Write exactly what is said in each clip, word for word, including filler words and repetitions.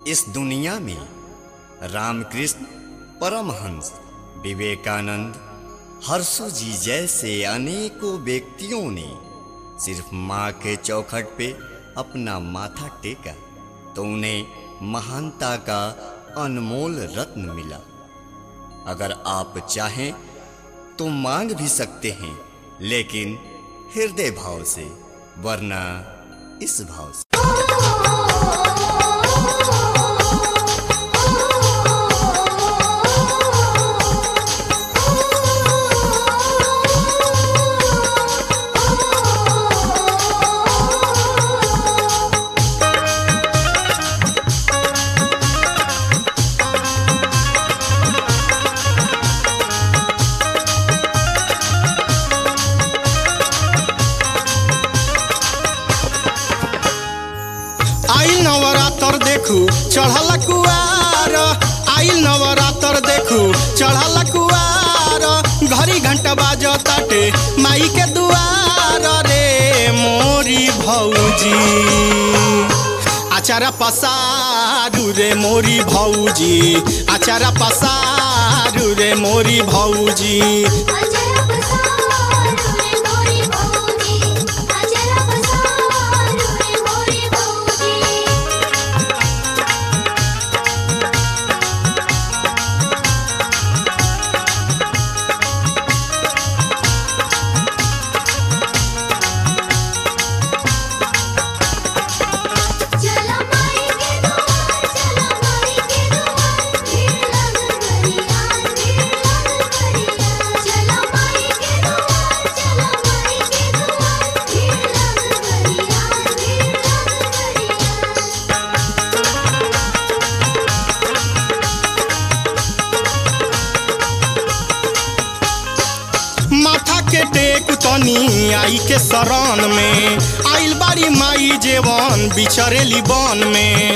इस दुनिया में रामकृष्ण परमहंस, विवेकानंद, हर्षु जी जैसे अनेकों व्यक्तियों ने सिर्फ माँ के चौखट पे अपना माथा टेका तो उन्हें महानता का अनमोल रत्न मिला। अगर आप चाहें तो मांग भी सकते हैं, लेकिन हृदय भाव से, वरना इस भाव से। आइल नवरात्र देखू चढ़ल कुआर, आइल नवरात्र देखू चढ़ल कुआर, घड़ी घंटा बाजो ताटे माई के दुआर रे मोरी भौजी। आचारा पसारू रे मोरी भौजी, आचारा पसारू रे मोरी भौजी। माथा के टेक तनी आई के शरण में, आइल बारी माई जेवन बिछरेली बन में।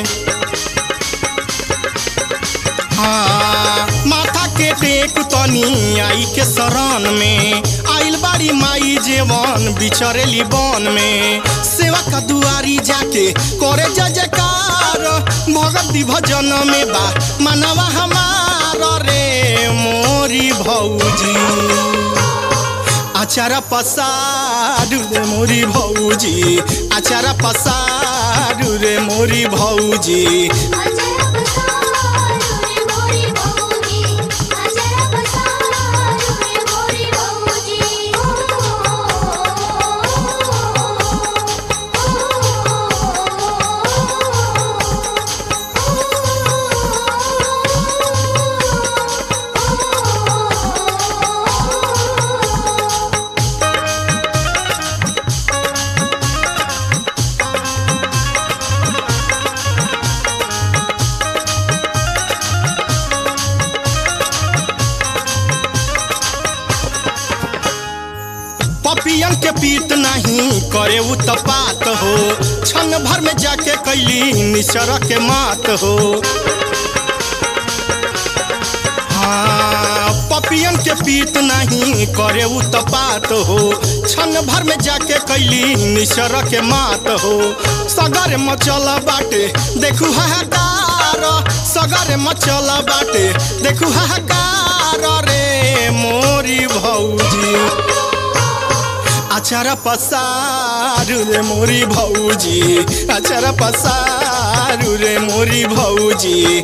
हाँ, माथा के टेक तनी आई के शरण में, आइल बारी माई जेवन बिछरेली बन में। सेवा का दुआरी जाके करे जय जयकार, भगती भजन में बा मनवा हमार रे मोरी भौजी। आचारा पसारू रे मोरी भौजी, आचारा पसारू रे मोरी भौजी। पपियन के पीत नहीं करे उत्पात हो, क्षण भर में जाके कैली निसर के मात हो। हाँ, पपियन के पीत नहीं करे उत्पात हो, क्षण भर में जाके कैली निसर के मात हो। सगर मचल बाटे देखू हाहाकार, सगर मचल बाटे देखू हाहाकार रे मोरी भौजी। आचारा पसारू रे मोरी भौजी, आचारा पसारू रे मोरी भौजी।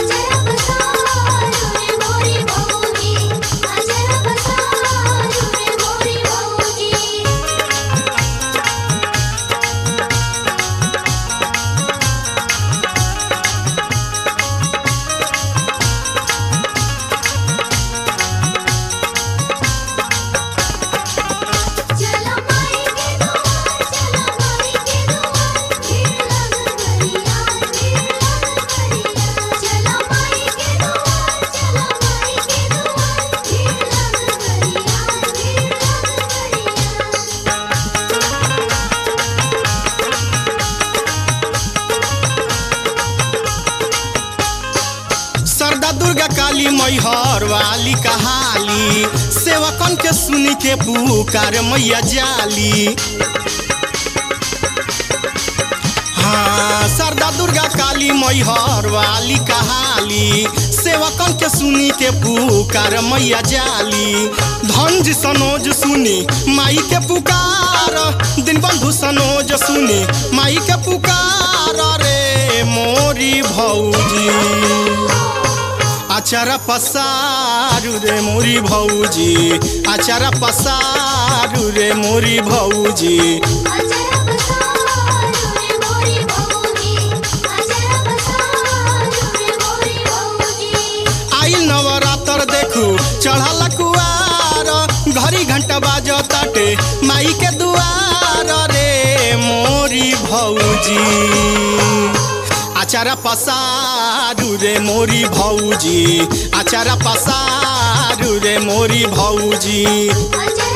दुर्गा काली मैहर वाली कहाली, सेवकन के सुनी के पुकार मैया जाली। हाँ शारदा दुर्गा काली मैहर वाली कहाली सेवकन के सुनी के पुकार मैया जाली धनजी सनोज सुनी माई के पुकार दिन बंधु सनोज सुनी माई के पुकार रे मोरी भौजी आचारा पसारू रे मोरी भौजी आचारा पसारू रे मोरी भौजी आइल नवरात्र देखू चढ़ल कुआर घड़ी घंटा बाजो ताटे माई के दुआर रे मोरी भौजी आचारा पसारू रे मोरी भौजी आचारा पसारू रे मोरी भौजी।